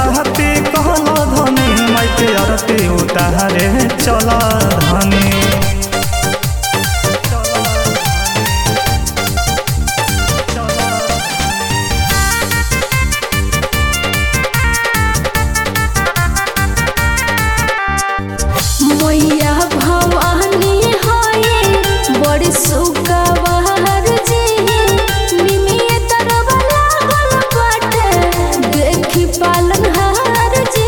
बहती कहला धनी माई के आरती उतारे चला धनी। मैया भवानी होए बड़ी सुखवार जी, निमिये तरवा लागल बाटे देखी पालनहार जी।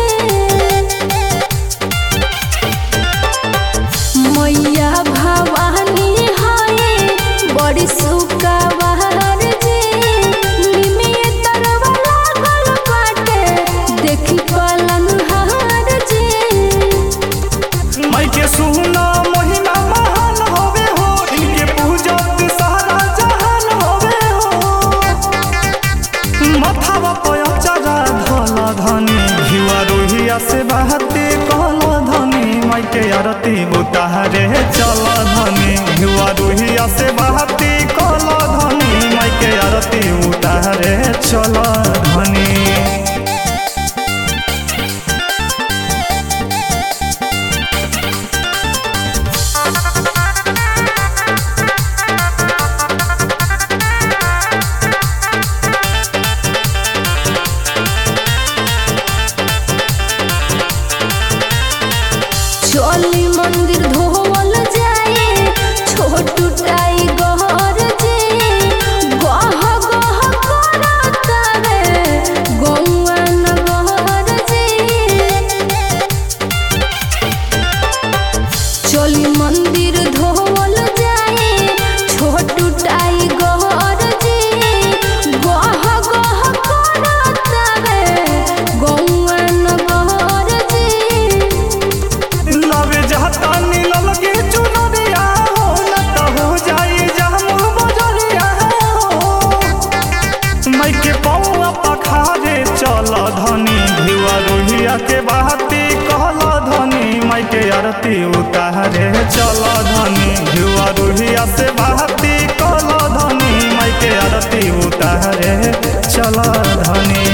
मैया भवानी होए बड़ी सुखवार जी, निमिये तरवा लागल बाटे देखी पालनहार जी। माई के सुना महिमा महान होवे हो, इनके पूजत सारा जहान होवे हो। मथावा पे अचरा धला धनी घिवा रोहिया से बहती कहला धनी माई के आरती उतारे चला धनी। घिवा रोहिया से बहती कहला धनी माई के आरती उतारे चला धनी। चली मंदिर धोवल जाए छोटू टाई गहर जी, गह गह करता रे गौआ नगर जी। चली मंदिर धोवल जाए छोटू टाई गहर जी, गह गह करता रे गौआ नगर जी। लवे जहता नीलल के चुनरिया हो, न त हो जाई जामुन बजरिया हो। माई के पौआ पखारे चल धनी घिवा रोहिया के बहती कहला धनी माई के आरती उतारे चल धनी। घिवा रोहिया से बहती कहला धनी माई के आरती उतारे चल धनी।